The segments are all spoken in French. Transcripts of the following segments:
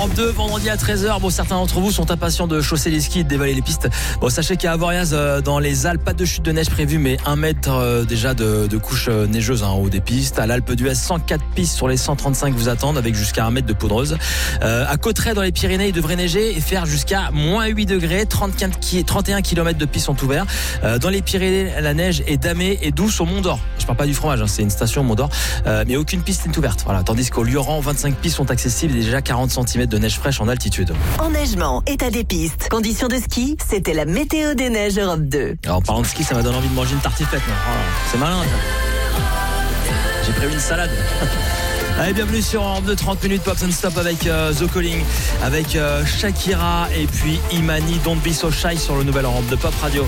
Europe 2, vendredi à 13h. Bon, certains d'entre vous sont impatients de chausser les skis et de dévaler les pistes. Bon, sachez qu'à Avoriaz, dans les Alpes, pas de chute de neige prévue, mais 1 mètre déjà de couche neigeuse en haut des pistes. À l'Alpe d'Huez, 104 pistes sur les 135 vous attendent, avec jusqu'à 1 mètre de poudreuse. À Cauterets, dans les Pyrénées, il devrait neiger et faire jusqu'à moins 8 degrés. 31 km de pistes sont ouverts. Dans les Pyrénées, la neige est damée et douce au Mont d'Or. Je parle pas du fromage, c'est une station au Mont d'Or. Mais aucune piste n'est ouverte. Voilà. Tandis qu'au Lioran, 25 pistes sont accessibles et déjà 40 cm de neige fraîche en altitude. Enneigement, état des pistes, conditions de ski, c'était la météo des neiges Europe 2. Alors en parlant de ski, ça m'a donné envie de manger une tartiflette. C'est malin. Ça. J'ai prévu une salade. Allez, bienvenue sur Europe 2, 30 minutes Pop and Stop avec The Calling, avec Shakira et puis Imani, Don't Be So Shy sur le nouvel Europe 2 Pop Radio.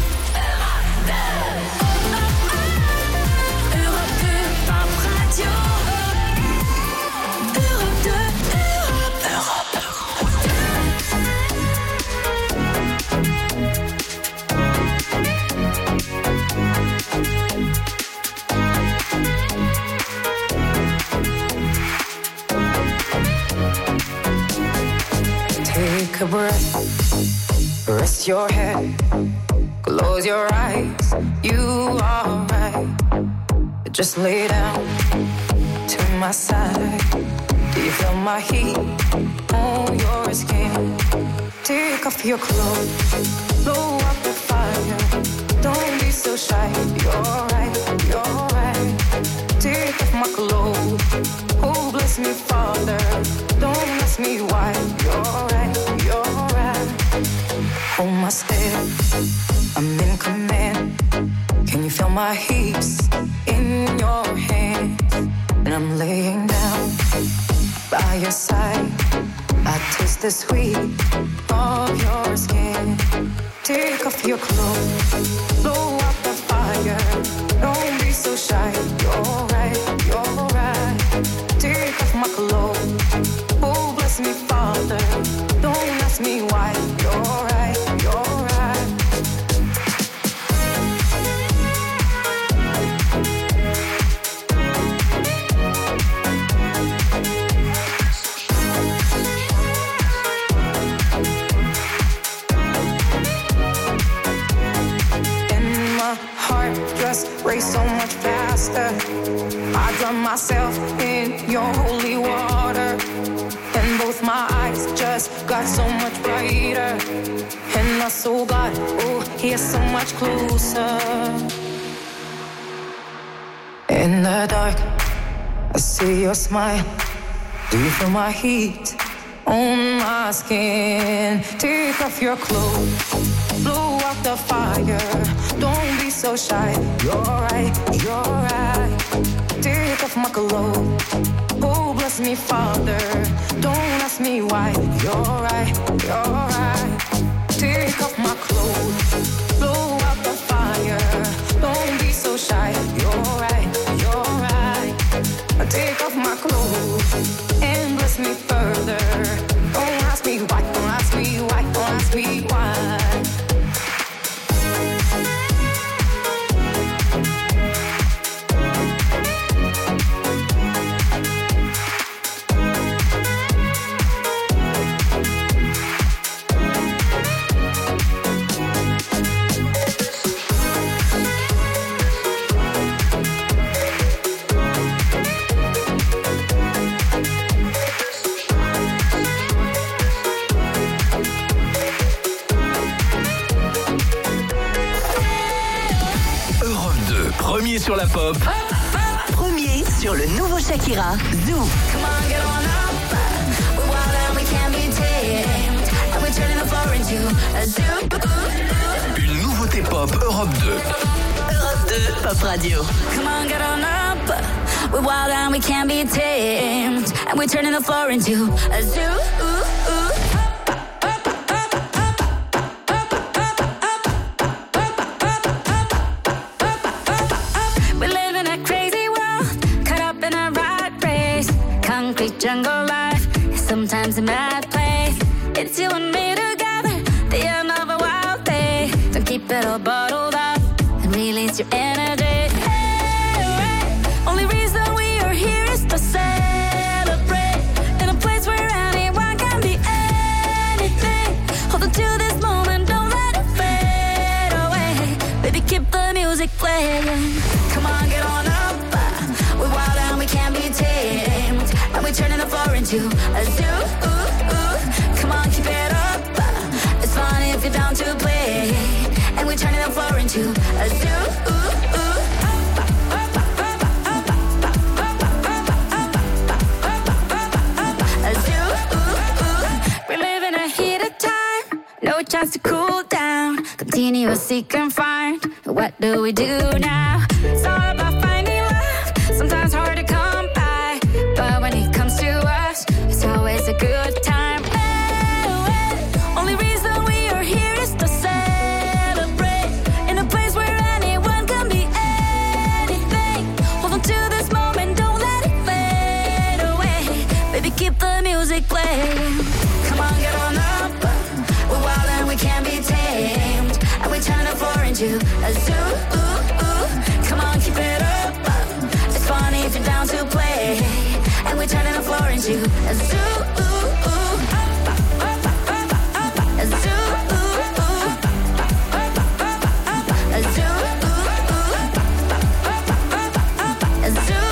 Take a breath, rest your head, close your eyes, you are right. Just lay down to my side. Do you feel my heat on your skin? Take off your clothes, blow up the fire. Don't be so shy, you're right, you're right. Take off my clothes, oh bless me Father. Don't ask me why, you're right, you're right. Hold my step, I'm in command. Can you feel my hips in your hands? And I'm laying down by your side. I taste the sweet of your skin. Take off your clothes, blow up the fire. Don't be so shy, you're right, you're right. Take off my clothes, oh bless me Father. Don't ask me why, you're right, you're right. And my heart just race so much faster. I drown myself in your holy water. And both my eyes just got so much brighter. And my soul got, oh, here so much closer. In the dark, I see your smile. Do you feel my heat on my skin? Take off your clothes, blow out the fire. Don't be so shy, you're right, you're right. Take off my clothes, oh bless me Father. Don't ask me why, you're right, you're right. Take off my clothes, blow out the fire. Don't be so shy, you're right, you're right. Take off my clothes and bless me further. Don't ask me why, don't ask me why, don't ask me why. Premier sur la pop. Premier sur le nouveau Shakira, Zoo. Une nouveauté pop Europe 2. Europe 2, Pop Radio. Come on, get on up. We're wild and we can't be tamed. And we're turning the floor into a zoo. We live in a crazy world, caught up in a rat race. Concrete jungle life, sometimes a mad place. It's you and me together, the end of a wild day. Don't keep it all bottled up and release your energy. Only reason we are here is to celebrate in a place where anyone can be playing. Come on, get on up. We're wild and we can't be tamed. And we're turning the floor into a zoo. Come on, keep it up. It's fun if you're down to play. And we're turning the floor into a zoo. No chance to cool down. Continuously confined. What do we do now? It's all about finding love. Sometimes hard to come by, but when it comes to us, it's always a good time. Only reason we are here is to celebrate. In a place where anyone can be anything. Hold on to this moment, don't let it fade away. Baby, keep the music playing. Come on, get on up. We're wild and we can't be tamed. And we're turning the floor into a zoo. Come on, keep it up. It's funny if you're down to play. And we're turning the floor into a zoo. A zoo. A zoo. A zoo.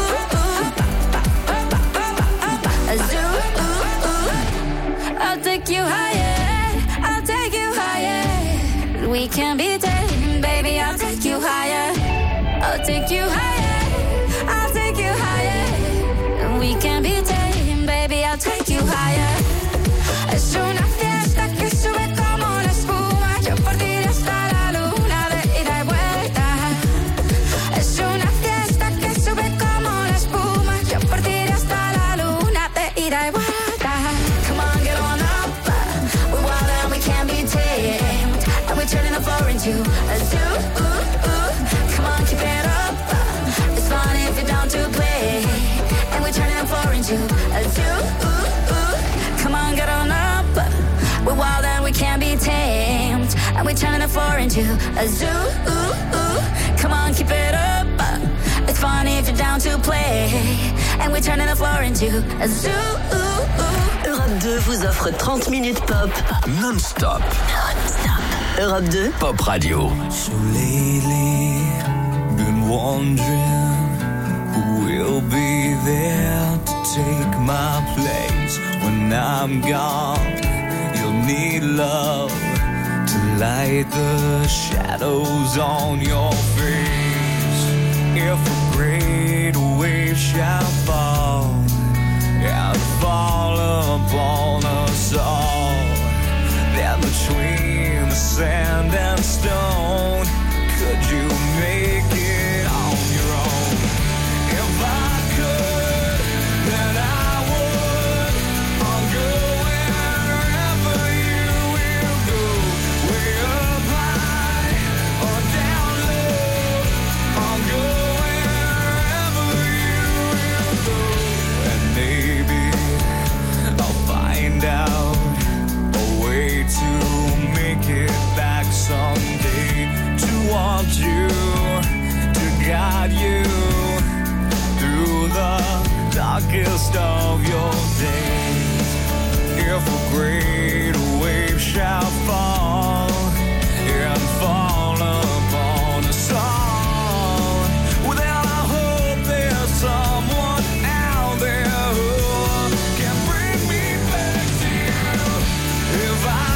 A zoo. I'll take you higher. We can be tamed, baby, I'll take you higher. I'll take you higher. I'll take you higher. We can be tamed, baby, I'll take you higher. Es una fiesta que sube como la espuma. Yo por ti hasta la luna de ida y vuelta. Es una fiesta que sube como la espuma. Yo por ti hasta la luna de ida y vuelta. Come on, get on up. We're wild and we can't be tamed. And we're turning the floor into a zoo. Come on, keep it up. It's fun if you're down to play. And we're turning the floor into a zoo. Come on, get on up. We're wild and we can't be tamed. And we're turning the floor into a zoo. Come on, keep it up. It's fun if you're down to play. And we're turning the floor into a zoo. Europe 2 vous offre 30 minutes pop. Non-stop. Europe 2 Pop Radio. So lately, been wondering who will be there to take my place when I'm gone. You'll need love to light the shadows on your face. If a great wave shall fall and fall upon us all, then between the sand and stone, could you make it on your own? If I could, then I would. I'll go wherever you will go, way up high or down low. I'll go wherever you will go, and maybe I'll find out to make it back someday, to want you, to guide you through the darkest of your days. If a great wave shall fall and fall upon us all, well then I hope there's someone out there who can bring me back to you. If I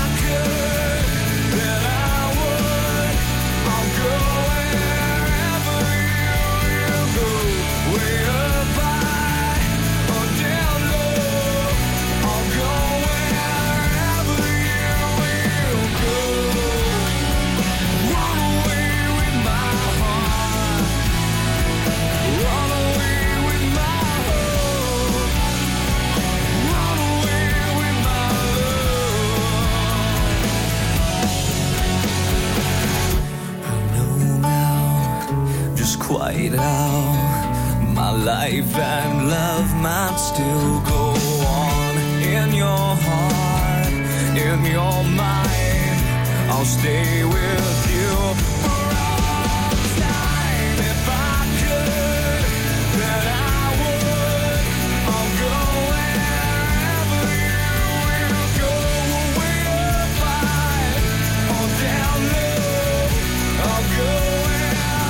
quite how my life and love might still go on. In your heart, in your mind, I'll stay with you for all time. If I could, then I would. I'll go wherever you will go, way up high or down low. I'll go wherever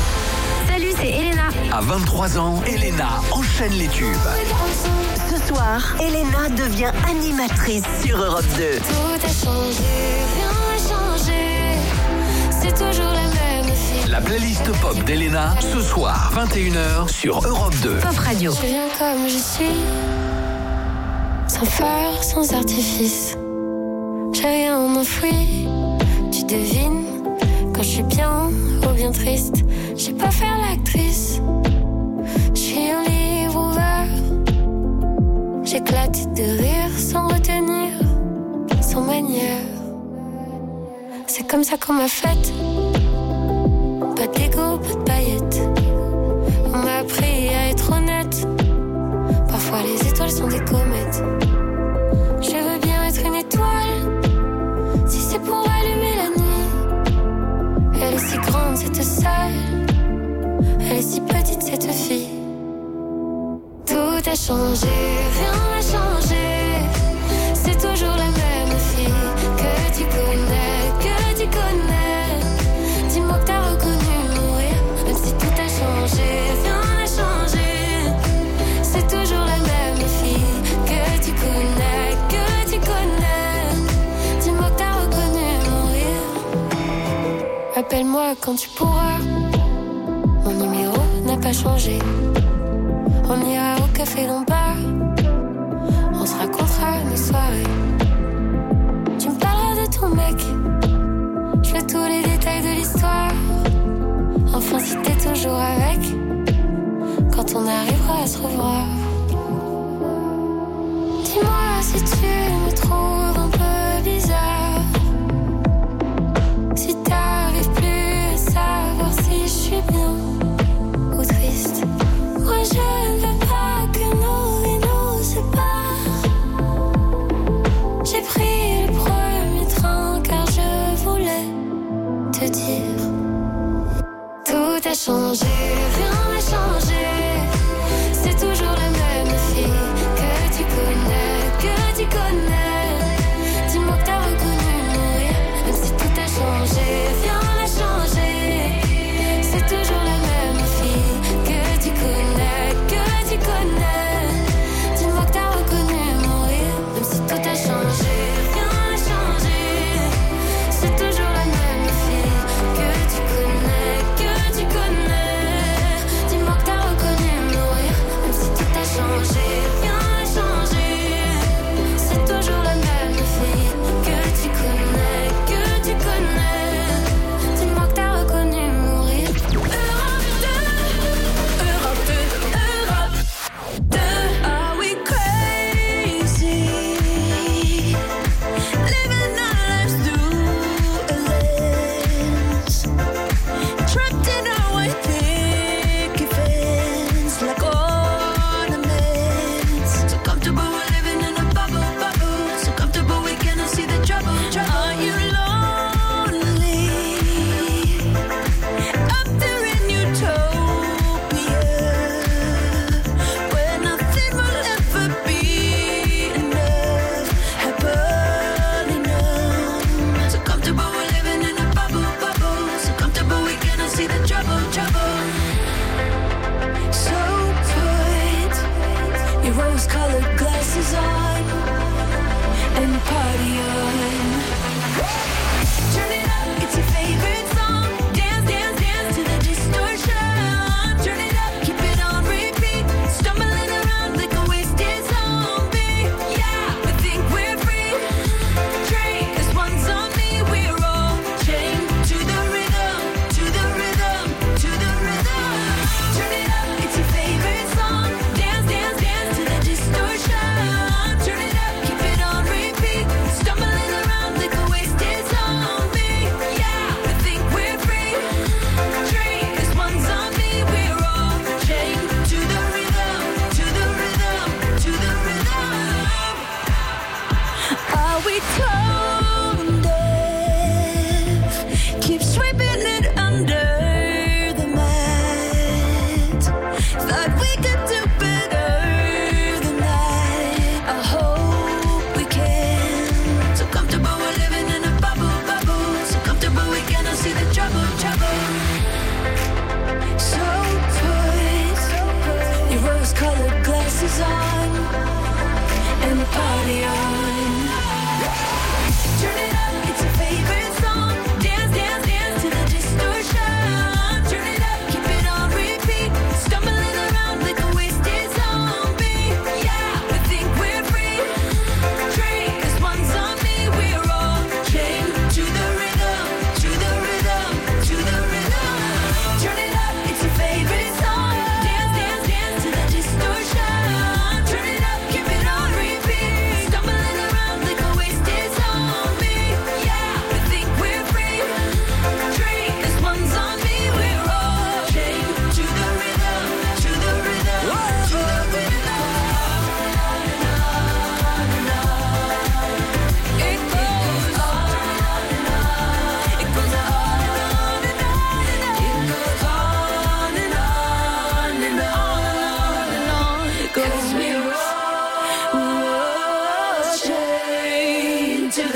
Salut, c'est Elena. À 23 ans, Elena enchaîne les tubes. Ce soir, Elena devient animatrice sur Europe 2. Tout a changé, rien n'a changé. C'est toujours la même fille. La playlist pop d'Elena, ce soir, 21h sur Europe 2. Pop Radio. Je viens comme je suis, sans phare, sans artifice. J'ai rien enfoui, tu devines. Quand je suis bien ou bien triste, je sais pas faire l'actrice. Je suis un livre ouvert, j'éclate de rire sans retenir, sans manière. C'est comme ça qu'on m'a faite. Pas de Lego, pas de paillettes. On m'a appris à être honnête. Parfois les étoiles sont des comètes. Je veux bien être une étoile, si c'est pour allumer la nuit. Elle est si grande cette salle, elle est si petite cette fille. Tout a changé, rien n'a changé. C'est toujours la même fille que tu connais. Dis-moi que t'as reconnu mon rire, même si tout a changé, rien n'a changé. C'est toujours la même fille que tu connais. Dis-moi que t'as reconnu mon rire. Appelle-moi quand tu pourras. Mon numéro n'a pas changé. On ira au café Lombard. On se racontera nos soirées. Tu me parleras de ton mec. Je veux tous les détails de l'histoire. Enfin si t'es toujours avec, quand on arrivera à se revoir. Dis-moi si tu me trouves un peu bizarre, si t'arrives plus à savoir si je suis bien ou triste. Moi je ne veux pas que nos vies nous séparent. J'ai pris le premier train car je voulais te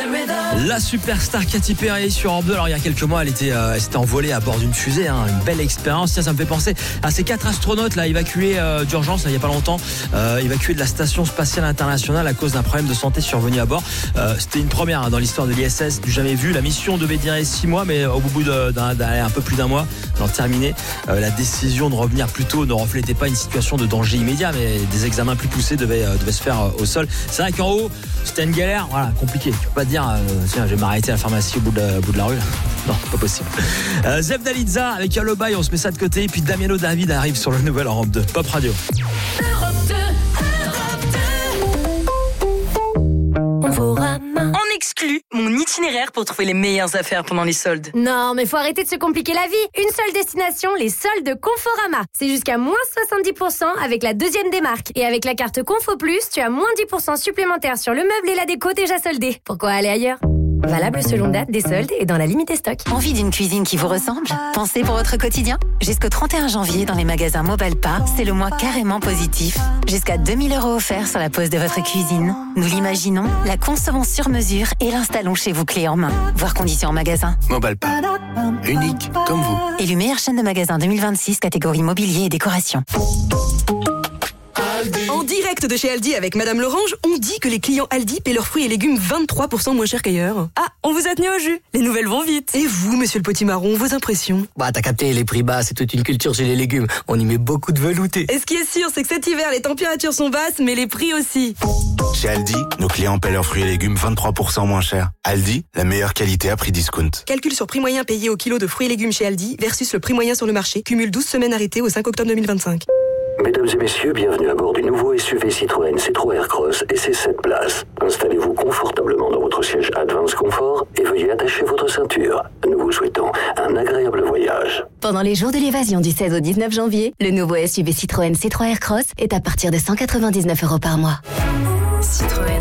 La superstar Katy Perry sur Europe 2. Alors il y a quelques mois, elle s'était envolée à bord d'une fusée, hein, une belle expérience. Tiens, ça me fait penser à ces 4 astronautes là évacués d'urgence il y a pas longtemps, évacués de la station spatiale internationale à cause d'un problème de santé survenu à bord. C'était une première hein, dans l'histoire de l'ISS, du jamais vu. La mission devait durer 6 mois, mais au bout d'un peu plus d'un mois, d'en terminer, la décision de revenir plus tôt ne reflétait pas une situation de danger immédiat, mais des examens plus poussés devaient se faire au sol. C'est vrai qu'en haut, c'était une galère, voilà, compliqué. Tu peux pas te dire, tiens, je vais m'arrêter à la pharmacie au bout de la rue. Non, pas possible. Zeb Dalitza avec Lullaby, on se met ça de côté. Et puis Damiano David arrive sur le nouvel Europe 2 Pop Radio. On exclut mon itinéraire pour trouver les meilleures affaires pendant les soldes. Non, mais faut arrêter de se compliquer la vie. Une seule destination, les soldes Conforama. C'est jusqu'à moins 70% avec la deuxième démarque. Et avec la carte Confo Plus, tu as moins 10% supplémentaire sur le meuble et la déco déjà soldés. Pourquoi aller ailleurs ? Valable selon date des soldes et dans la limite des stocks. Envie d'une cuisine qui vous ressemble ? Pensez pour votre quotidien ? Jusqu'au 31 janvier, dans les magasins Mobalpa, c'est le mois carrément positif. Jusqu'à 2000 € offerts sur la pose de votre cuisine. Nous l'imaginons, la concevons sur mesure et l'installons chez vous clé en main. Voir conditions en magasin. Mobalpa. Unique comme vous. Élu meilleure chaîne de magasins 2026, catégorie mobilier et décoration. En direct de chez Aldi avec Madame Lorange, on dit que les clients Aldi paient leurs fruits et légumes 23% moins cher qu'ailleurs. Ah, on vous a tenu au jus. Les nouvelles vont vite. Et vous, monsieur le potimarron, vos impressions ? Bah, t'as capté, les prix bas, c'est toute une culture chez les légumes. On y met beaucoup de velouté. Et ce qui est sûr, c'est que cet hiver, les températures sont basses, mais les prix aussi. Chez Aldi, nos clients paient leurs fruits et légumes 23% moins cher. Aldi, la meilleure qualité à prix discount. Calcul sur prix moyen payé au kilo de fruits et légumes chez Aldi versus le prix moyen sur le marché. Cumule 12 semaines arrêtées au 5 octobre 2025. Mesdames et messieurs, bienvenue à bord du nouveau SUV Citroën C3 Aircross et ses 7 places. Installez-vous confortablement dans votre siège Advance Comfort et veuillez attacher votre ceinture. Nous vous souhaitons un agréable voyage. Pendant les jours de l'évasion du 16 au 19 janvier, le nouveau SUV Citroën C3 Aircross est à partir de 199 € par mois. Citroën.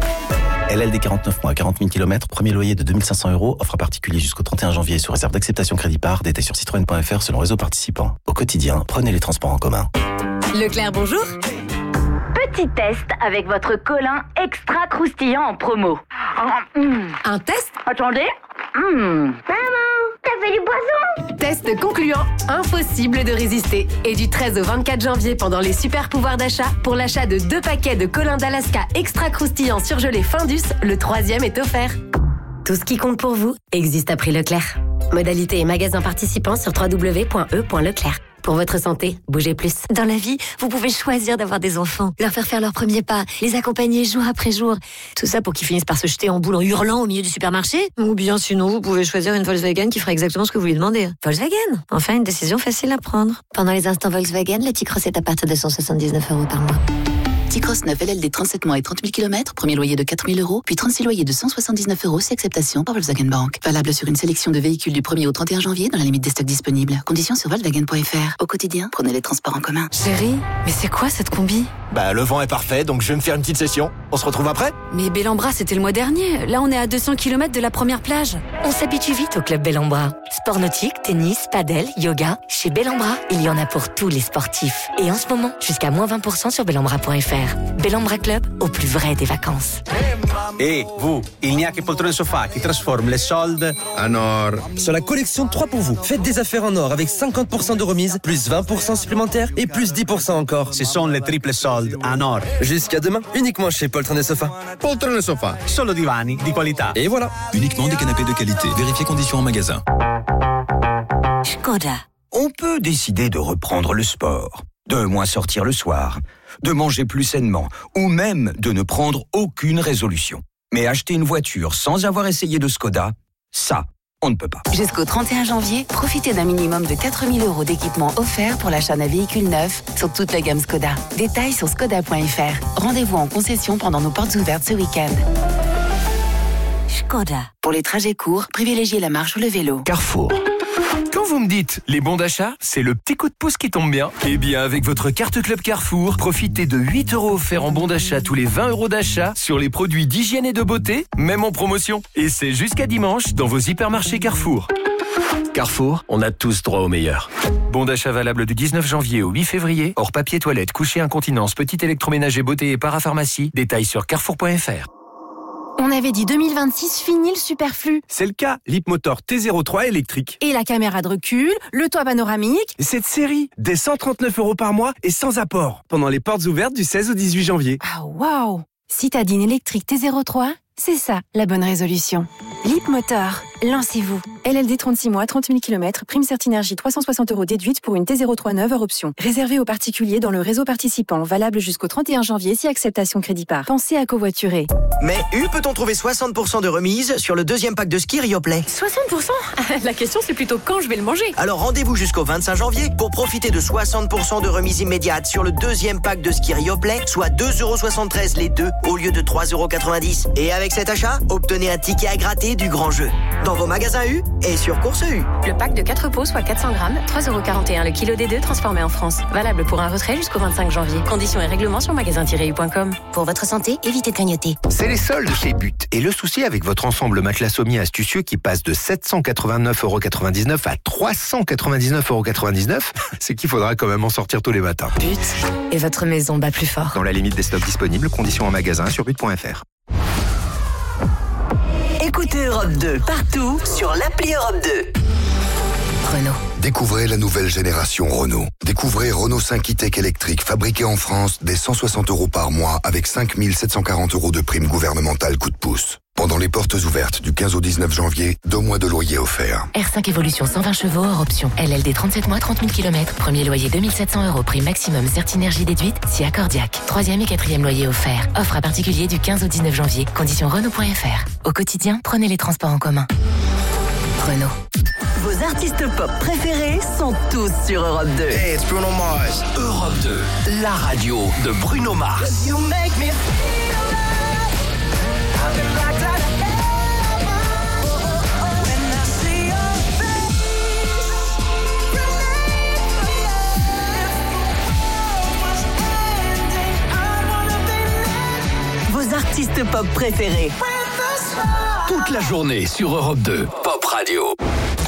LLD 49 mois, 40 000 km, premier loyer de 2 500 €, offre à particulier jusqu'au 31 janvier sous réserve d'acceptation crédit par, détail sur citroën.fr selon réseau participant. Au quotidien, prenez les transports en commun. Leclerc, bonjour. Petit test avec votre colin extra croustillant en promo. Un test ? Attendez. Maman, t'as fait du poisson ? Test concluant, impossible de résister. Et du 13 au 24 janvier, pendant les super pouvoirs d'achat, pour l'achat de 2 paquets de colins d'Alaska extra croustillants surgelés Findus, le 3e est offert. Tout ce qui compte pour vous existe à prix Leclerc. Modalité et magasins participants sur www.e.leclerc. Pour votre santé, bougez plus. Dans la vie, vous pouvez choisir d'avoir des enfants, leur faire leurs premiers pas, les accompagner jour après jour. Tout ça pour qu'ils finissent par se jeter en boule en hurlant au milieu du supermarché. Ou bien sinon, vous pouvez choisir une Volkswagen qui fera exactement ce que vous lui demandez. Volkswagen, enfin une décision facile à prendre. Pendant les instants Volkswagen, le T-Cross est à partir de 179 € par mois. T-Cross 9 LLD 37 mois et 30 000 km, premier loyer de 4 000 €, puis 36 loyers de 179 € si acceptation par Volkswagen Bank. Valable sur une sélection de véhicules du 1er au 31 janvier dans la limite des stocks disponibles. Conditions sur Volkswagen.fr. Au quotidien, prenez les transports en commun. Chérie, mais c'est quoi cette combi ? Bah, le vent est parfait, donc je vais me faire une petite session. On se retrouve après ? Mais Bellambra, c'était le mois dernier. Là, on est à 200 km de la première plage. On s'habitue vite au club Bellambra. Sport nautique, tennis, padel, yoga. Chez Bellambra, il y en a pour tous les sportifs. Et en ce moment, jusqu'à moins 20% sur bellambra.fr. Bellambra Club, au plus vrai des vacances. Et vous, il n'y a que Poltrone Sofa qui transforme les soldes en or. Sur la collection 3 pour vous, faites des affaires en or avec 50% de remise, plus 20% supplémentaire et plus 10% encore. Ce sont les triples soldes en or. Jusqu'à demain, uniquement chez Poltrone Sofa. Poltrone Sofa, solo divani di qualità. Et voilà. Uniquement des canapés de qualité. Vérifiez conditions en magasin. Škoda. On peut décider de reprendre le sport, de moins sortir le soir, de manger plus sainement, ou même de ne prendre aucune résolution. Mais acheter une voiture sans avoir essayé de Škoda, ça, on ne peut pas. Jusqu'au 31 janvier, profitez d'un minimum de 4 000 € d'équipement offert pour l'achat d'un véhicule neuf sur toute la gamme Škoda. Détails sur Škoda.fr. Rendez-vous en concession pendant nos portes ouvertes ce week-end. Škoda. Pour les trajets courts, privilégiez la marche ou le vélo. Carrefour. Quand vous me dites les bons d'achat, c'est le petit coup de pouce qui tombe bien. Eh bien, avec votre carte Club Carrefour, profitez de 8 € offerts en bons d'achat tous les 20 € d'achat sur les produits d'hygiène et de beauté, même en promotion. Et c'est jusqu'à dimanche dans vos hypermarchés Carrefour. Carrefour, on a tous droit au meilleur. Bon d'achat valable du 19 janvier au 8 février, hors papier toilette, coucher incontinence, petit électroménager beauté et parapharmacie. Détails sur carrefour.fr. On avait dit 2026, fini le superflu. C'est le cas, l'Hipmotor T03 électrique. Et la caméra de recul, le toit panoramique. Et cette série, dès 139 € par mois et sans apport. Pendant les portes ouvertes du 16 au 18 janvier. Ah waouh! Si t'as dit une électrique T03, c'est ça la bonne résolution. Leapmotor, lancez-vous. LLD 36 mois, 30 000 km, prime Certinergie 360 € déduite pour une T03 neuve hors option. Réservé aux particuliers dans le réseau participant, valable jusqu'au 31 janvier si acceptation crédit par. Pensez à covoiturer. Mais peut-on trouver 60% de remise sur le deuxième pack de ski Rioplay? 60%? La question c'est plutôt quand je vais le manger. Alors rendez-vous jusqu'au 25 janvier pour profiter de 60% de remise immédiate sur le deuxième pack de ski Rioplay, soit 2,73 € les deux au lieu de 3,90 €. Et avec cet achat, obtenez un ticket à gratter du grand jeu. Dans vos magasins U et sur Course U. Le pack de 4 pots, soit 400 grammes, 3,41 € le kilo des deux transformés en France. Valable pour un retrait jusqu'au 25 janvier. Conditions et règlements sur magasin-u.com. Pour votre santé, évitez de grignoter. C'est les soldes chez But. Et le souci avec votre ensemble matelas sommier astucieux qui passe de 789,99 € à 399,99 €, c'est qu'il faudra quand même en sortir tous les matins. But et votre maison bat plus fort. Dans la limite des stocks disponibles, conditions en magasin sur but.fr. Écoutez Europe 2 partout sur l'appli Europe 2. Renault. Découvrez la nouvelle génération Renault. Découvrez Renault 5 e-Tech électrique fabriqué en France dès 160 € par mois avec 5 740 € de prime gouvernementale coup de pouce. Pendant les portes ouvertes du 15 au 19 janvier, 2 mois de loyer offerts. R5 Evolution 120 chevaux hors option. LLD 37 mois, 30 000 km. Premier loyer 2 700 €. Prime maximum Certinergie déduite si accordiaque. 3e et 4e loyer offert. Offre à particulier du 15 au 19 janvier. Conditions Renault.fr. Au quotidien, prenez les transports en commun. Renault. Vos artistes pop préférés sont tous sur Europe 2. Hey, it's Bruno Mars. Europe 2, la radio de Bruno Mars. You make me Vos artistes pop préférés. Toute la journée sur Europe 2, Pop Radio.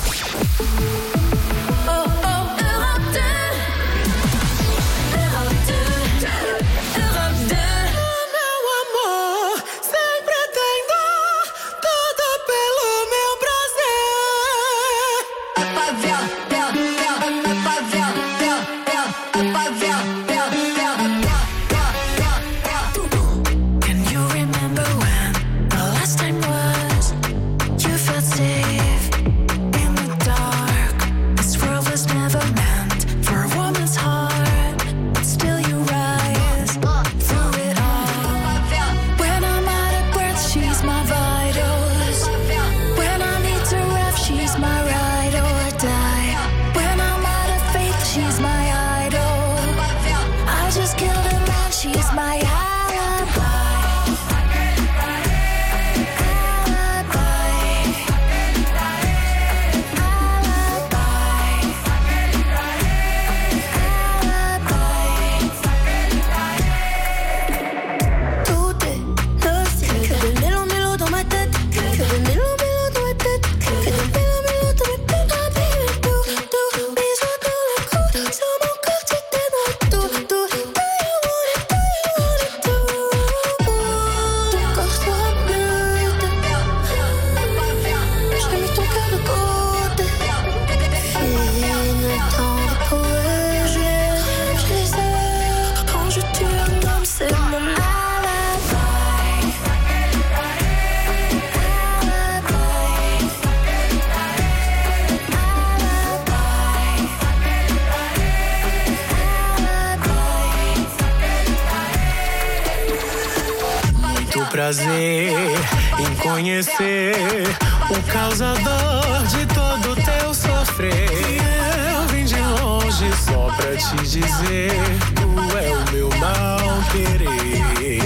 Prazer em conhecer o causador de todo teu sofrer. Eu vim de longe só pra te dizer, tu é o meu mal querer.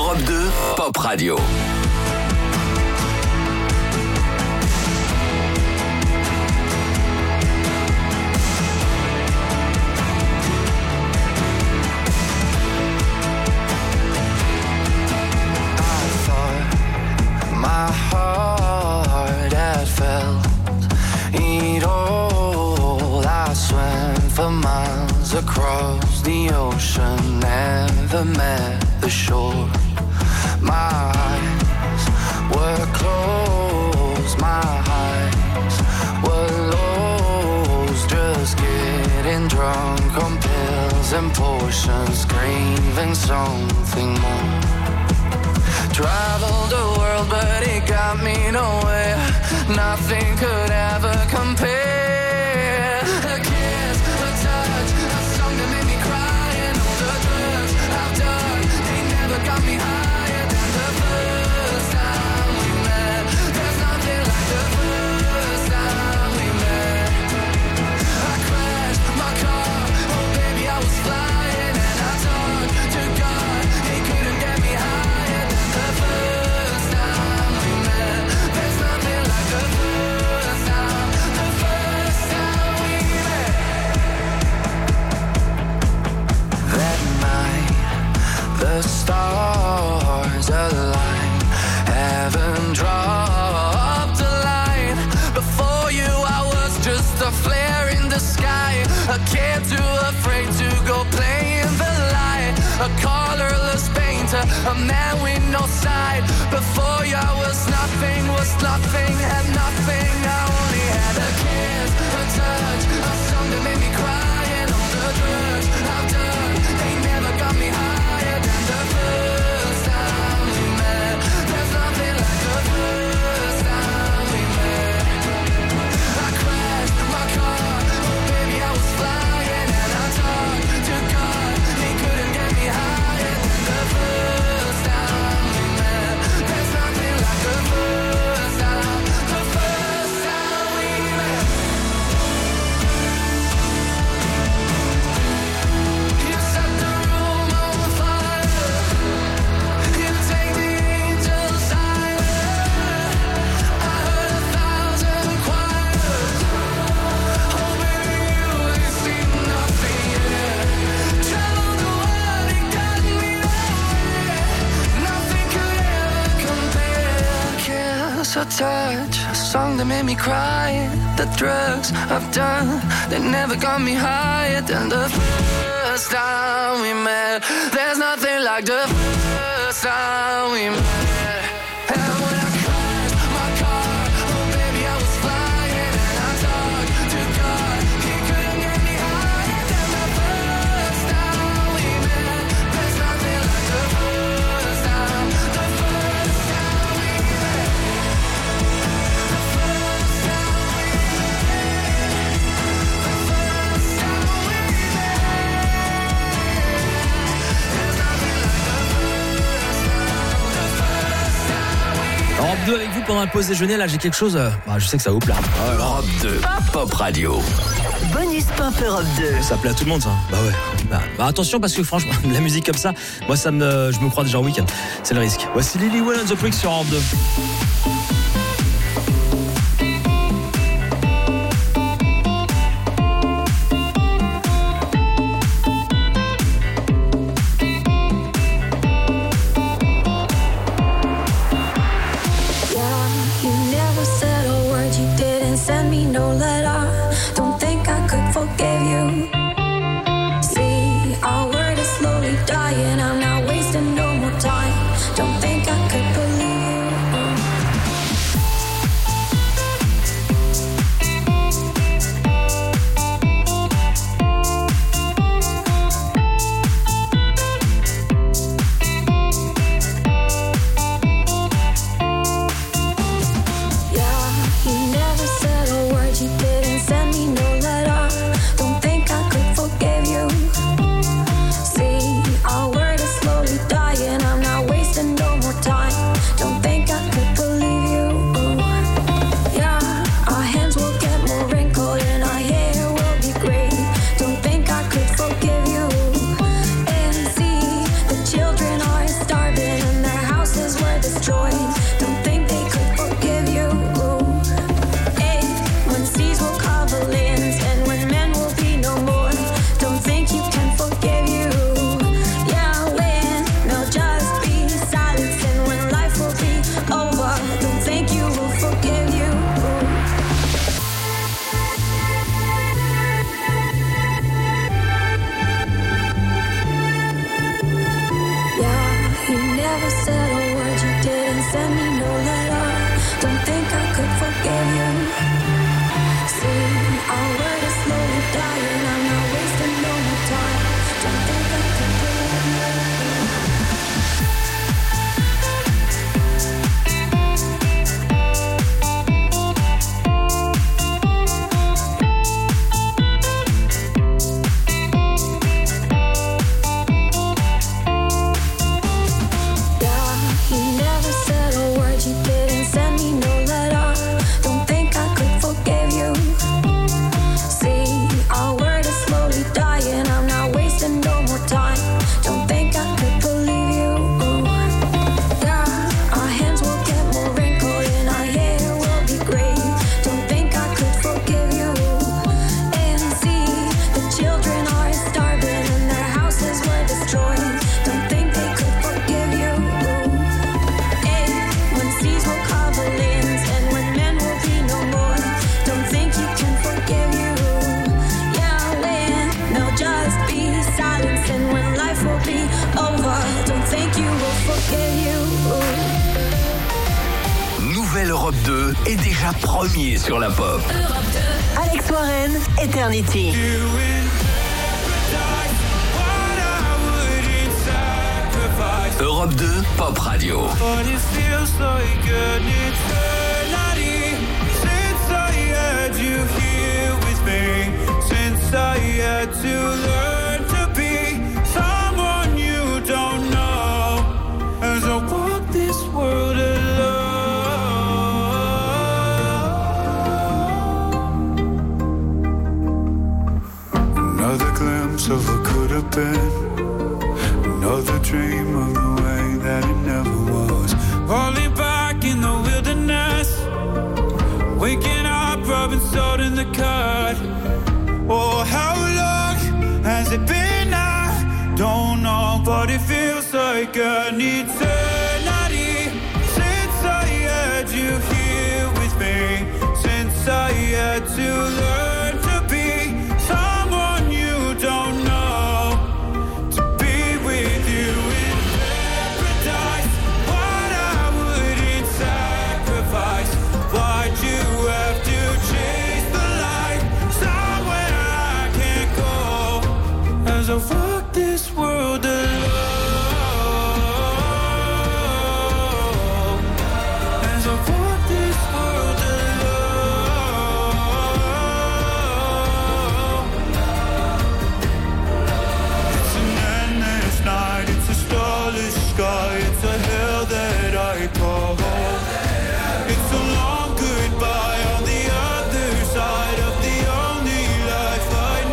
Europe 2, Pop Radio. My heart had felt it all. I swam for miles across the ocean, never met the shore. My eyes were closed, my eyes were lost, just getting drunk on pills and potions, craving something more. Traveled the world, but it got me nowhere. Nothing could ever compare. A kiss, a touch, a song that made me cry, and all the drugs I've done, they never got me higher than the first time we met. There's nothing like the first time we met. I crashed my car, oh baby I was flying, and I talked to God, he couldn't get me higher than the first time we met. There's nothing like the first time we met. That night, the stars aligned, heaven dropped a line. Before you I was just a flare in the sky, a kid too afraid to go play in the light, a colorless painter, a man with no side. Before you I was nothing, had nothing. I only had a kiss, a touch, a song that made me cry, and all the drugs I've done, they never got me higher than the first time we met. There's nothing like the first time we met. I crashed my car, oh baby I was flying, and I talked to God, he couldn't get me higher than the first time we met. There's nothing like the first time we met. You set the room on fire, you take the angels higher. I heard 1,000 choirs, oh baby you ain't seen nothing yet. Traveled the world and got me nowhere, nothing could ever compare. Kiss, a touch, a song that made me cry, the drugs I've done, they never got me higher than the first time we met. There's nothing like the first time we met. And when I crashed my car, oh baby I was flying, and I talked to God, he couldn't get me higher than the first time we met. There's nothing like the first time we met. The first time we met. The first time we met. There's nothing like the first time. Europe 2 avec vous pendant la pause déjeuner. Là j'ai quelque chose, je sais que ça vous plaît. Europe 2, Pop Radio. Bonus Pop Europe 2. Ça plaît à tout le monde ça. Bah ouais. Bah attention parce que franchement de la musique comme ça, moi ça je me crois déjà au week-end. C'est le risque. Voici Lily Well and the Pricks sur Europe 2. You never said a word, you didn't send me no letter. Don't think I could forgive you. See, our word is slowly dying, I'm not wasting no more time. Don't think I could believe you. Yeah, you never said a word, you didn't Europe 2 est déjà premier sur la pop. Alex Warren, Eternity. Europe 2, Pop Radio. Another glimpse of what could have been. Another dream of the way that it never was. Falling back in the wilderness. Waking up, rubbing salt in the cut. Oh, how long has it been? I don't know, but it feels like an eternity since I had you here with me. Since I had to learn to be someone you don't know. To be with you in paradise. What I wouldn't sacrifice. Why'd you have to chase the light somewhere I can't go? As I walk this world alone. As I walk this world alone. It's an endless night, it's a starless sky, it's a hell that I call home. It's a long goodbye on the other side of the only life I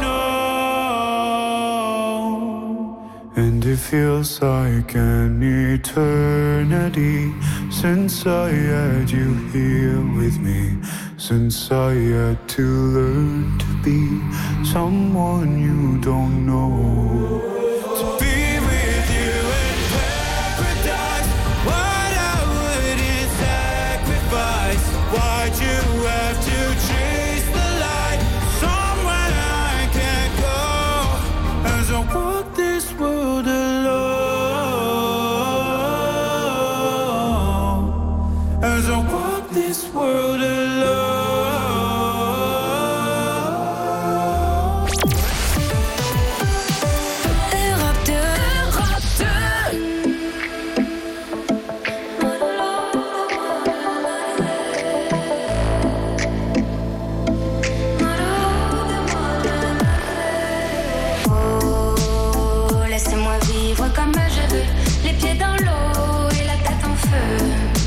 know. And it feels like an eternity since I had you here with me. Since I had to learn to be someone you don't know. To be with you in paradise. What I wouldn't sacrifice. Why'd you have to chase the light somewhere I can't go? As I walk this world alone. As I walk this world alone. Europe 2. Oh, laissez-moi vivre comme je veux, les pieds dans l'eau et la tête en feu.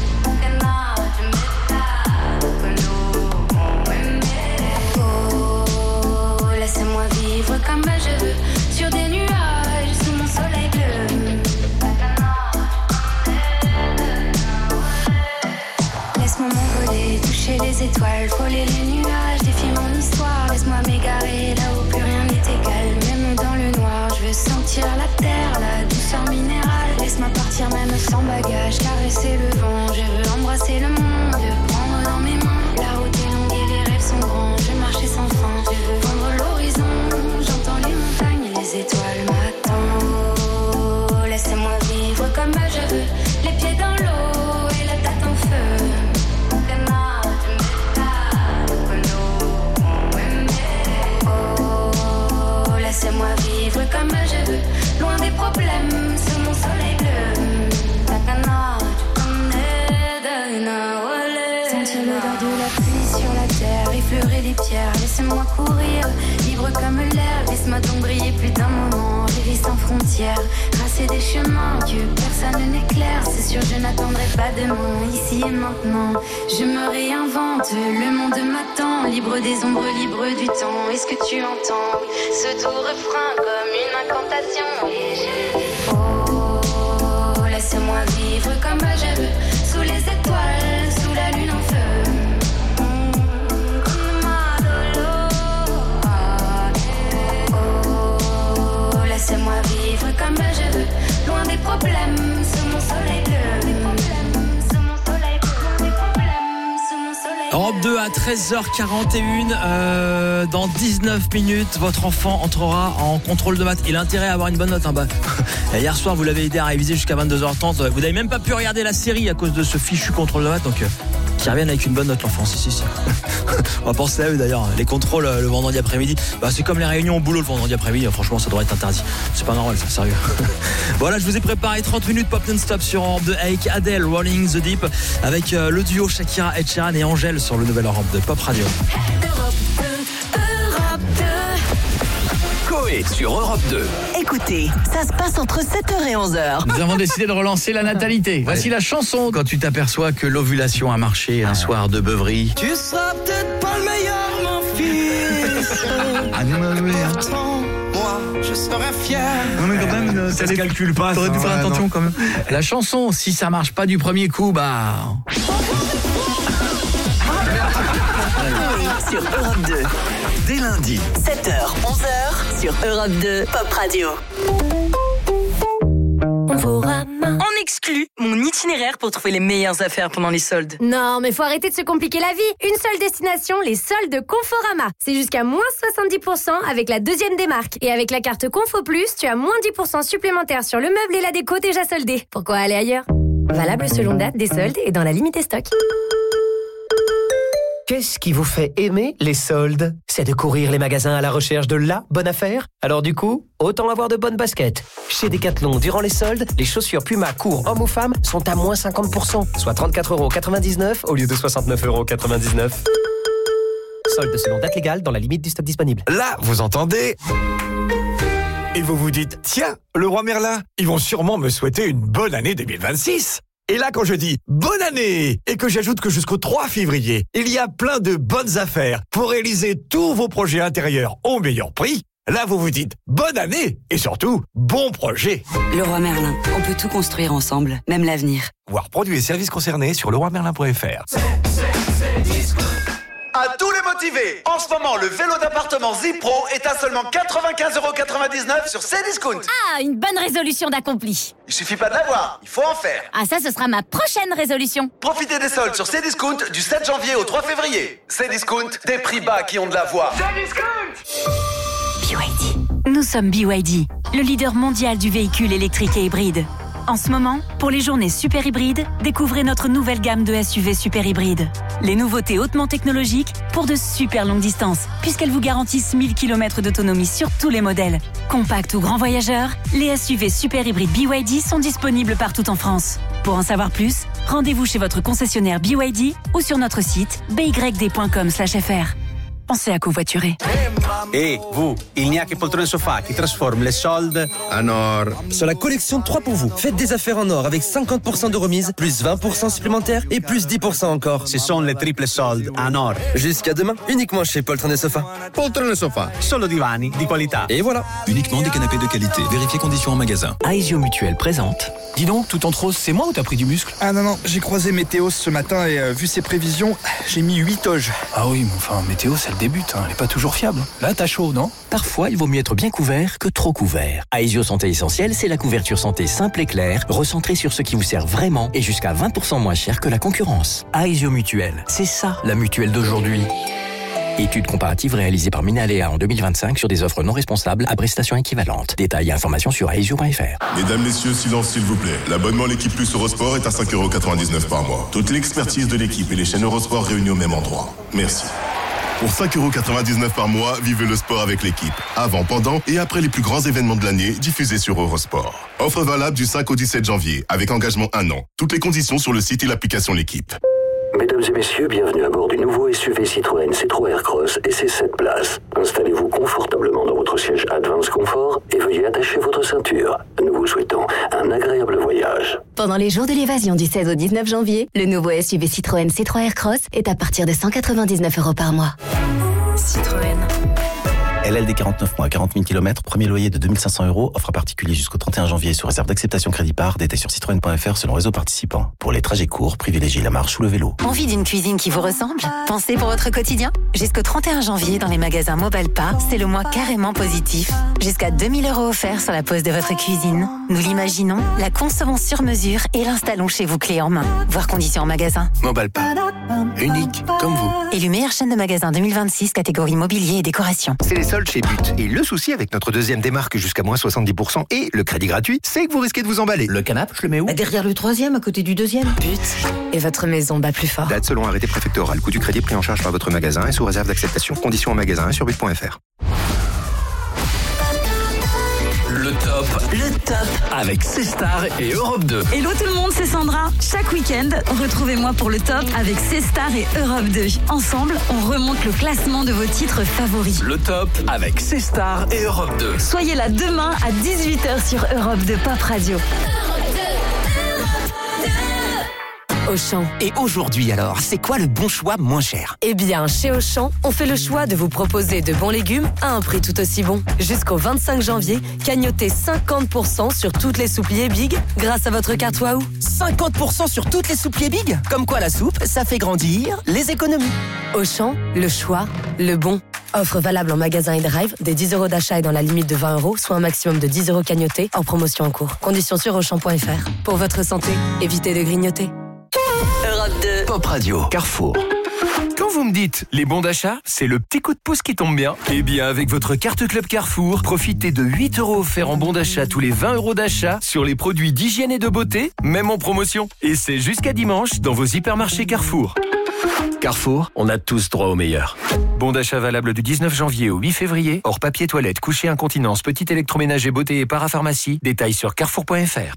Oh, laissez-moi vivre comme je veux, sur des nuages, sous mon soleil bleu. Laisse-moi m'envoler, toucher les étoiles, frôler les nuages, défier mon histoire. Laisse-moi m'égarer là où plus rien n'est égal, même dans le noir. Je veux sentir la terre, la douceur minérale. Laisse-moi partir même sans bagage, caresser le vent. Je veux embrasser le monde, prendre dans mes mains. La route est longue et les rêves sont grands. Je veux marcher sans fin, je veux vendre l'horizon. J'entends les montagnes et les étoiles m'attendent. Oh, laissez-moi vivre comme je veux, les pieds dans l'eau et la tête en feu. Oh, laissez-moi vivre comme je veux, loin des problèmes, sous mon soleil bleu. Sentir l'odeur de la pluie sur la terre, effleurer les pierres, laissez-moi courir, libre comme l'air. Laisse-moi donc briller plus d'un moment, rêver sans frontières, tracer des chemins que personne n'éclaire. C'est sûr je n'attendrai pas demain, ici et maintenant. Je me réinvente, le monde m'attend, libre des ombres, libre du temps. Est-ce que tu entends ce doux refrain comme une incantation? Oh, laissez-moi vivre comme je veux, sous les étoiles, sous la lune en feu. Oh, laissez-moi vivre comme je veux, loin des problèmes, sous mon soleil bleu. Europe 2 à 13h41. Dans 19 minutes, votre enfant entrera en contrôle de maths. Il a intérêt à avoir une bonne note. Et hier soir, vous l'avez aidé à réviser jusqu'à 22h30. Vous n'avez même pas pu regarder la série à cause de ce fichu contrôle de maths. Donc, Qui reviennent avec une bonne note l'enfance, si. On va penser à eux d'ailleurs. Les contrôles le vendredi après-midi, c'est comme les réunions au boulot le vendredi après-midi. Franchement, ça devrait être interdit. C'est pas normal, ça, sérieux. Voilà, je vous ai préparé 30 minutes pop non-stop sur Europe 2 avec Adele, Rolling the Deep, avec le duo Shakira, Ed Sheeran et Angèle sur le nouvel Europe 2 Pop Radio. Coé sur Europe 2. Écoutez, ça se passe entre 7h et 11h. Nous avons décidé de relancer la natalité. Voici la chanson. Quand tu t'aperçois que l'ovulation a marché un soir de beuverie. Tu seras peut-être pas le meilleur, mon fils. Moi, je serais fier. Non mais quand même, ça se calcule pas. T'aurais dû faire attention quand même. La chanson, si ça marche pas du premier coup, Sur Europe 2. Dès lundi. 7h, 11h sur Europe 2 Pop Radio. En exclut mon itinéraire pour trouver les meilleures affaires pendant les soldes. Non, mais faut arrêter de se compliquer la vie. Une seule destination, les soldes Conforama. C'est jusqu'à moins 70% avec la deuxième des marques. Et avec la carte Confo Plus, tu as moins 10% supplémentaires sur le meuble et la déco déjà soldés. Pourquoi aller ailleurs ? Valable selon date des soldes et dans la limite des stocks. Qu'est-ce qui vous fait aimer les soldes ? C'est de courir les magasins à la recherche de la bonne affaire ? Alors du coup, autant avoir de bonnes baskets. Chez Decathlon, durant les soldes, les chaussures Puma court hommes ou femmes sont à moins 50%, soit 34,99€ au lieu de 69,99€. Soldes selon date légale dans la limite du stock disponible. Là, vous entendez ? Et vous vous dites, tiens, le roi Merlin, ils vont sûrement me souhaiter une bonne année 2026. Et là, quand je dis bonne année et que j'ajoute que jusqu'au 3 février, il y a plein de bonnes affaires pour réaliser tous vos projets intérieurs au meilleur prix, là, vous vous dites bonne année et surtout bon projet. Leroy Merlin, on peut tout construire ensemble, même l'avenir. Voir produits et services concernés sur leroymerlin.fr. À tous les motivés, en ce moment, le vélo d'appartement Zipro est à seulement 95,99€ sur Cdiscount. Ah, une bonne résolution d'accompli. Il suffit pas de l'avoir, il faut en faire. Ah, ça, ce sera ma prochaine résolution. Profitez des soldes sur Cdiscount du 7 janvier au 3 février. Cdiscount, des prix bas qui ont de la voix. BYD. Nous sommes BYD, le leader mondial du véhicule électrique et hybride. En ce moment, pour les journées super hybrides, découvrez notre nouvelle gamme de SUV super hybrides. Les nouveautés hautement technologiques pour de super longues distances, puisqu'elles vous garantissent 1000 km d'autonomie sur tous les modèles. Compact ou grand voyageur, les SUV super hybrides BYD sont disponibles partout en France. Pour en savoir plus, rendez-vous chez votre concessionnaire BYD ou sur notre site byd.com/fr. Pensez à covoiturer. Et vous, il n'y a que Poltrone Sofa qui transforme les soldes en or. Sur la collection 3 pour vous, faites des affaires en or avec 50% de remise, plus 20% supplémentaires et plus 10% encore. Ce sont les triples soldes en or. Jusqu'à demain, uniquement chez Poltrone Sofa. Poltrone Sofa, solo divani di qualità. Et voilà. Uniquement des canapés de qualité. Vérifiez conditions en magasin. Aesio Mutuel présente. Dis donc, tout en rose, c'est moi ou t'as pris du muscle? Ah non, j'ai croisé Météos ce matin et vu ses prévisions, j'ai mis 8 toges. Ah oui, mais enfin, Météos, elle débute, elle est pas toujours fiable. Là, t'as chaud, non? Parfois, il vaut mieux être bien couvert que trop couvert. Aesio Santé Essentielle, c'est la couverture santé simple et claire, recentrée sur ce qui vous sert vraiment et jusqu'à 20% moins cher que la concurrence. Aesio Mutuel, c'est ça, la mutuelle d'aujourd'hui. Étude comparative réalisée par Minalea en 2025 sur des offres non responsables à prestations équivalentes. Détails et informations sur aesio.fr. Mesdames, messieurs, silence s'il vous plaît. L'abonnement L'Équipe Plus Eurosport est à 5,99€ par mois. Toute l'expertise de l'équipe et les chaînes Eurosport réunies au même endroit. Merci. Pour 5,99€ par mois, vivez le sport avec l'équipe. Avant, pendant et après les plus grands événements de l'année diffusés sur Eurosport. Offre valable du 5 au 17 janvier, avec engagement 1 an. Toutes les conditions sur le site et l'application L'Équipe. Mesdames et messieurs, bienvenue à bord du nouveau SUV Citroën C3 Aircross et ses 7 places. Installez-vous confortablement dans votre siège Advance Confort et veuillez attacher votre ceinture. Nous vous souhaitons un agréable voyage. Pendant les jours de l'évasion du 16 au 19 janvier, le nouveau SUV Citroën C3 Aircross est à partir de 199€ par mois. Citroën. LLD 49 mois, 40 000 km, premier loyer de 2500€, offre à particulier jusqu'au 31 janvier sous réserve d'acceptation crédit par, détail sur citroën.fr selon réseau participant. Pour les trajets courts, privilégiez la marche ou le vélo. Envie d'une cuisine qui vous ressemble? Pensez pour votre quotidien? Jusqu'au 31 janvier, dans les magasins Mobalpa, c'est le mois carrément positif. Jusqu'à 2000€ offerts sur la pose de votre cuisine. Nous l'imaginons, la concevons sur mesure et l'installons chez vous clé en main. Voir conditions en magasin. Mobilepa. Unique, comme vous. Élu meilleure chaîne de magasins 2026, catégorie mobilier et décoration. C'est les soldes chez But. Et le souci avec notre deuxième démarque jusqu'à moins 70% et le crédit gratuit, c'est que vous risquez de vous emballer. Le canapé, je le mets où? Derrière le troisième, à côté du deuxième. But. Et votre maison bat plus fort. Date selon arrêté préfectoral. Coût du crédit pris en charge par votre magasin et sous réserve d'acceptation. Conditions en magasin et sur but.fr. Le top avec C-Star et Europe 2. Hello tout le monde, c'est Sandra. Chaque week-end, retrouvez-moi pour le top avec C-Star et Europe 2. Ensemble, on remonte le classement de vos titres favoris. Le top avec C-Star et Europe 2. Soyez là demain à 18h sur Europe 2 Pop Radio. Auchan. Et aujourd'hui alors, c'est quoi le bon choix moins cher? Eh bien, chez Auchan, on fait le choix de vous proposer de bons légumes à un prix tout aussi bon. Jusqu'au 25 janvier, cagnotez 50% sur toutes les soupliers Big grâce à votre carte Waouh. 50% sur toutes les soupliers Big? Comme quoi la soupe, ça fait grandir les économies. Auchan, le choix, le bon. Offre valable en magasin et drive, des 10 € d'achat et dans la limite de 20 €, soit un maximum de 10 € cagnotés en promotion en cours. Conditions sur Auchan.fr. Pour votre santé, évitez de grignoter. Europe 2. Pop Radio. Carrefour. Quand vous me dites les bons d'achat, c'est le petit coup de pouce qui tombe bien. Eh bien, avec votre carte Club Carrefour, profitez de 8 € offerts en bons d'achat tous les 20 € d'achat sur les produits d'hygiène et de beauté, même en promotion. Et c'est jusqu'à dimanche dans vos hypermarchés Carrefour. Carrefour, on a tous droit au meilleur. Bon d'achat valable du 19 janvier au 8 février, hors papier toilette, coucher incontinence, petit électroménager, beauté et parapharmacie. Détails sur carrefour.fr.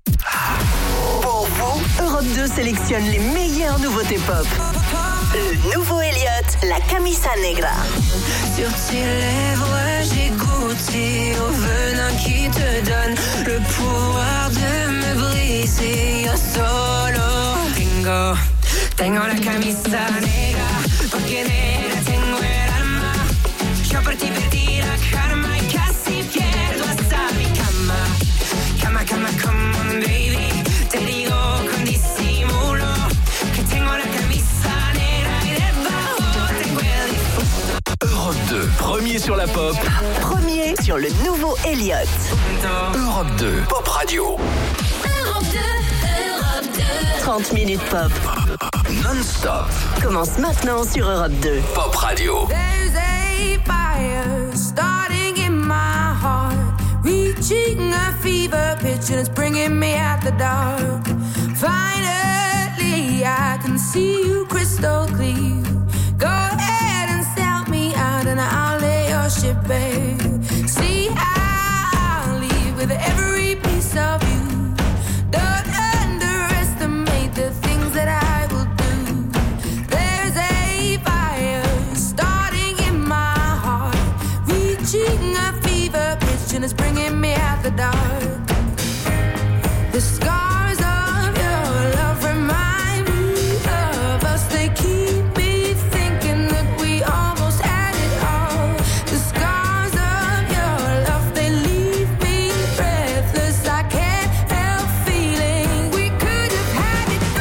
Europe 2 sélectionne les meilleures nouveautés pop. Le nouveau Elliott, la camisa negra. Sur tes lèvres, j'ai goûté au venin qui te donne le pouvoir de me briser. Yo solo tengo la camisa negra, porque negra tengo el alma. Yo por ti la karma y casi pierdo hasta mi cama. Cama, cama, come on baby. Te digo con disimulo que tengo la camisa negra y debajo tengo el difunto. Europe 2, premier sur la pop. Premier sur le nouveau Elliott. Europe 2, Pop Radio. Europe 2, Europe 2. 30 minutes pop. Non-stop. Commence maintenant sur Europe 2. Pop Radio. There's a fire starting in my heart, reaching a fever pitch and it's bringing me out the dark. Finally, I can see you crystal clear. Go ahead and sell me out and I'll lay your ship bare. See, I'll leave with every piece of you. Don't underestimate the things that I will do. There's a fire starting in my heart, reaching a fever pitch and it's bringing me out the dark. The scars of your love remind me of us. They keep me thinking that we almost had it all. The scars of your love, they leave me breathless. I can't help feeling we could have had it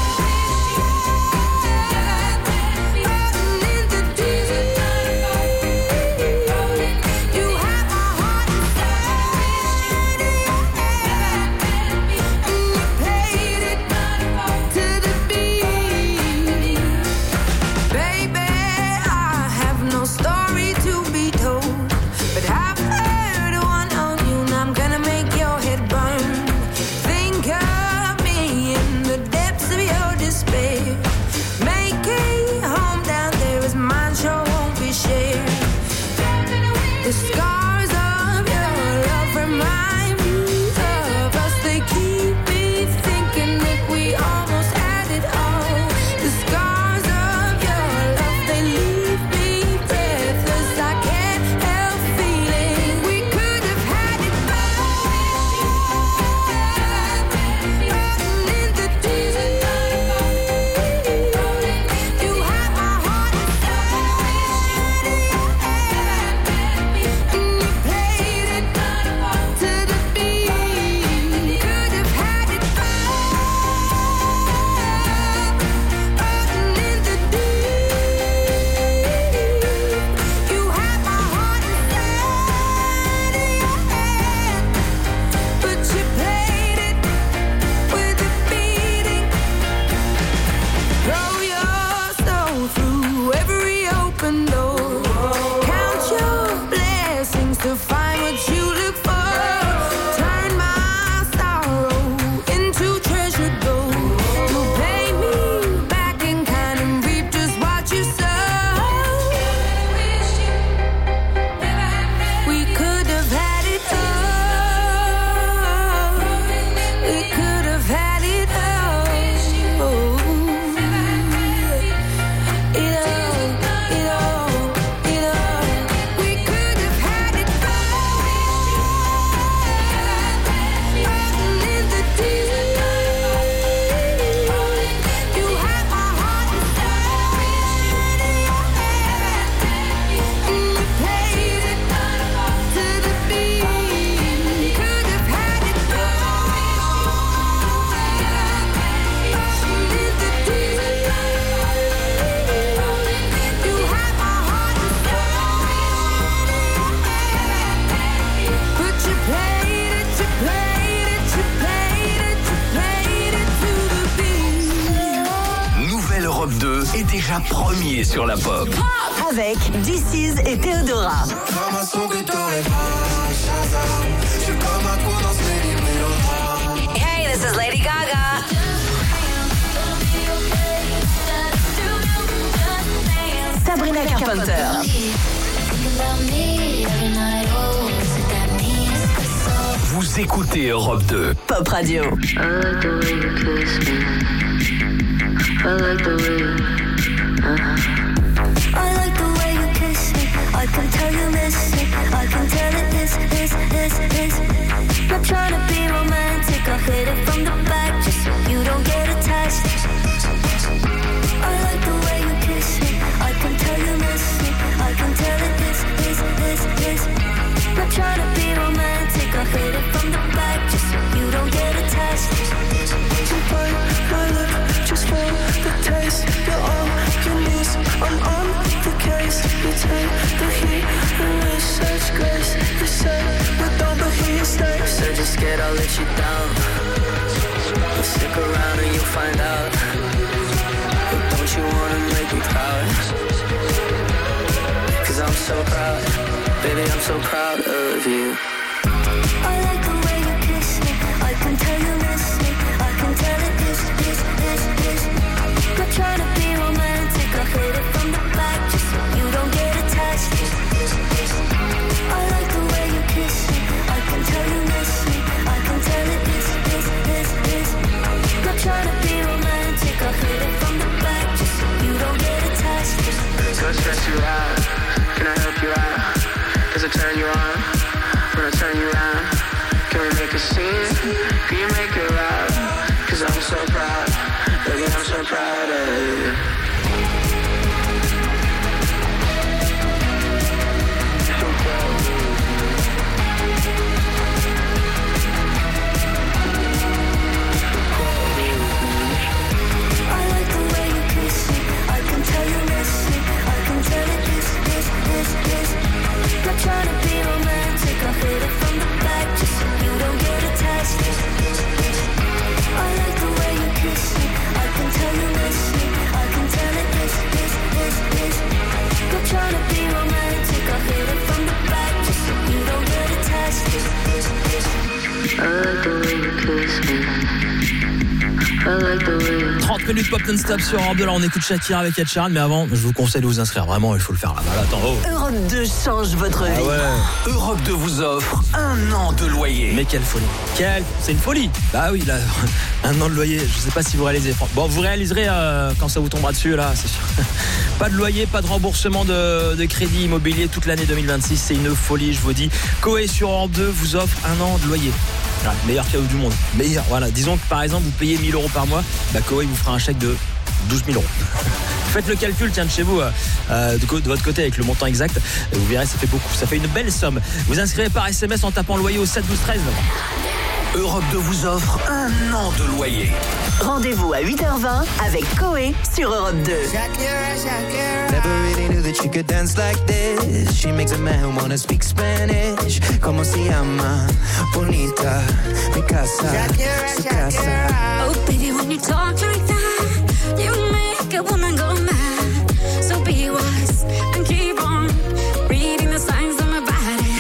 rolling into deep. You have my heart inside. d'achat premier sur la pop. Avec This Is et Théodora. Comme un son que t'aurais pas, Shazam. Je suis comme un coup dans ce mélodrame. Hey, this is Lady Gaga. Sabrina Carpenter. Vous écoutez Europe 2. Pop Radio. I like the way you kiss me. I can tell you miss it. I can tell it is. Not trying to be romantic. I hit it from the back just so you don't get attached. I like the way you kiss me. I can tell you miss it. I can tell it is. Not trying to be romantic. I hit it from the back just so you don't get attached. You bite my lip just for the taste. You're all you need. I'm on the case. You take the heat and with such grace. You say you don't, but he stays. Said you're scared I'll let you down. But stick around and you'll find out. But don't you wanna make me proud? Cause I'm so proud. Baby, I'm so proud of you. I like the way you kiss me. I can tell you miss me. I can tell it is. Not trying to be romantic. I hit it from the back just so you don't get attached. I like the way you kiss me. I can tell you miss me. I can tell it is. Not trying to be romantic. I hit it from the back just so you don't get attached. So stress you out. Can I help you out? Does it turn you on? When I turn you around, can we make a scene? Can you make it loud? Cause I'm so proud. Baby, I'm so proud of you. So proud of you. I like the way you kiss me. I can tell you miss me. I can tell it is. Not trying to be romantic. I hit it from the back just so you don't get attached. I like the way you kiss me. I can tell you miss me. I can tell it is. Not trying to be romantic. I hit it from the back just so you don't get attached. I like the way you kiss me. 30 minutes pop non-stop sur Europe 2. Là on écoute Shakira avec Ed Sheeran. Mais avant je vous conseille de vous inscrire. Vraiment il faut le faire là-bas. Attends, oh. Europe 2 change votre vie. Ah ouais. Europe 2 vous offre 1 an de loyer. Mais quelle folie. C'est une folie. Bah oui là, 1 an de loyer. Je sais pas si vous réalisez. Bon vous réaliserez quand ça vous tombera dessus là, c'est sûr. Pas de loyer, pas de remboursement de crédit immobilier toute l'année 2026. C'est une folie, je vous dis. Coé sur Europe 2 vous offre 1 an de loyer. Voilà, meilleur cadeau du monde. Meilleur, voilà. Disons que par exemple vous payez 1 000 € par mois, bah Coé vous fera un chèque de 12 000 €. Faites le calcul, tiens, de chez vous, de votre côté avec le montant exact. Et vous verrez, ça fait beaucoup. Ça fait une belle somme. Vous inscrivez par SMS en tapant loyer au 7 12 13. Europe 2 vous offre 1 an de loyer. Rendez-vous à 8h20 avec Coé sur Europe 2. Never really knew that she could dance like this. She makes a man wanna speak Spanish. Como se llama? Bonita, mi casa, su casa. Oh baby, when you talk like that, you make a woman go mad. So be wise and keep on reading the signs of my body.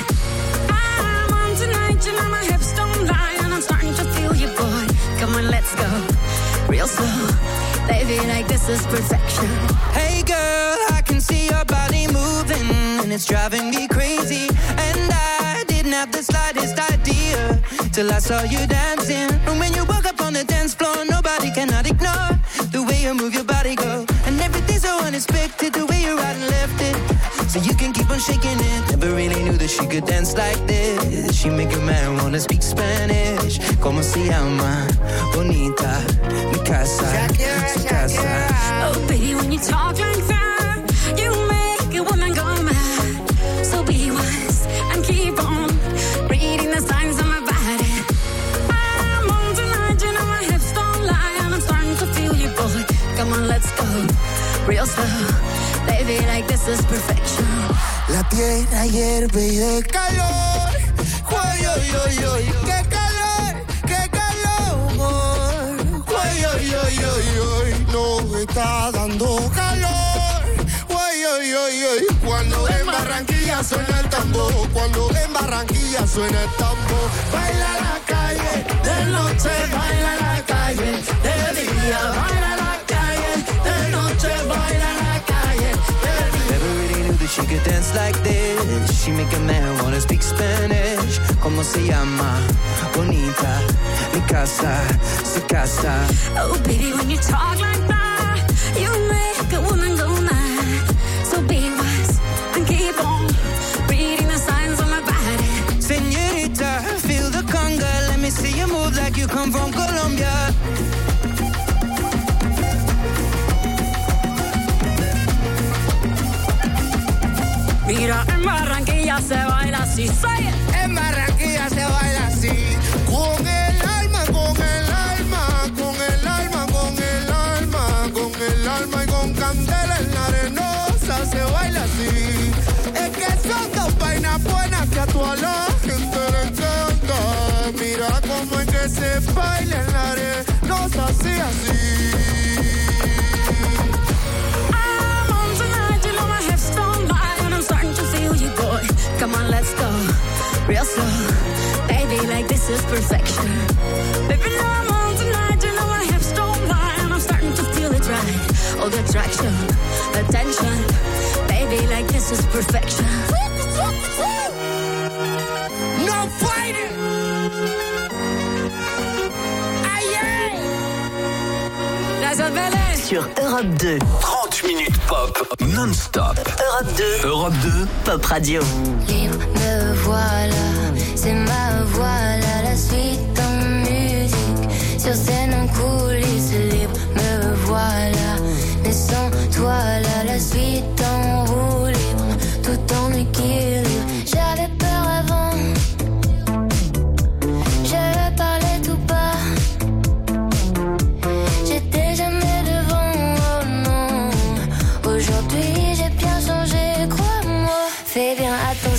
I'm on tonight, you know my hips don't lie, and I'm starting to feel you, boy. Come on, let's go real slow, baby, like this is perfection. Hey girl, I can see your body moving, and it's driving me crazy. And I didn't have the slightest idea till I saw you dancing. And when you walk up on the dance floor, nobody cannot ignore the way you move your body, girl. And everything's so unexpected, the way you right and left it, so you can keep on shaking it. Never really knew that she could dance like this. She make a man wanna speak Spanish. Como se llama? Bonita, mi casa, su casa. Oh baby, when you talk like that, you make a woman go mad. So be wise and keep on reading the signs of my body. I'm on tonight, you know my hips don't lie, and I'm starting to feel you, boy. Come on, let's go real slow, baby, like this is perfection. La tierra hierve y de calor. Uy, uy, uy, uy, qué calor, qué calor. Uy, uy, uy, uy, uy, no me está dando calor. Cuando en Barranquilla suena el tambor, cuando en Barranquilla suena el tambor, baila la calle, de noche baila la calle, de día baila la calle, de noche baila la calle, de día. Never really knew that she could dance like this. She make a man wanna speak Spanish. Como se llama? Bonita, mi casa, su casa. Oh baby, when you talk like that, you make a woman go mad. So be wise and keep on reading the signs on my body. Señorita, feel the conga. Let me see you move like you come from Colombia. Mira, en Barranquilla se baila así. Say it. En Barranquilla se baila así. Con el alma, con el alma, con el alma, con el alma, con el alma y con candela en la arenosa se baila así. Es que son dos vainas buenas que a toda la gente le encanta. Mira cómo es que se baila en la arenosa así, así. I'm on tonight, you know my hips don't lie, and I'm starting to feel you, boy. Come on, let's go, real slow. Baby, like this is perfection. Baby, now I'm on tonight, you know my hips don't lie, and I'm starting to feel it right. All the attraction, the tension. Baby, like this is perfection. No fighting! Aïe! Gracias, Belle. Sur Europe 2. 30 minutes pop non-stop. Europe 2. Europe 2. Pop Radio. Libre, me voilà, c'est ma voix là, la suite en musique. Sur scène en coulisses, libre, me voilà. Mais sans toi là, la suite en roue libre, tout en équilibre. J'avais peur avant, je parlais tout bas. J'étais jamais devant, oh non. Aujourd'hui j'ai bien changé, crois-moi. Fais bien attention.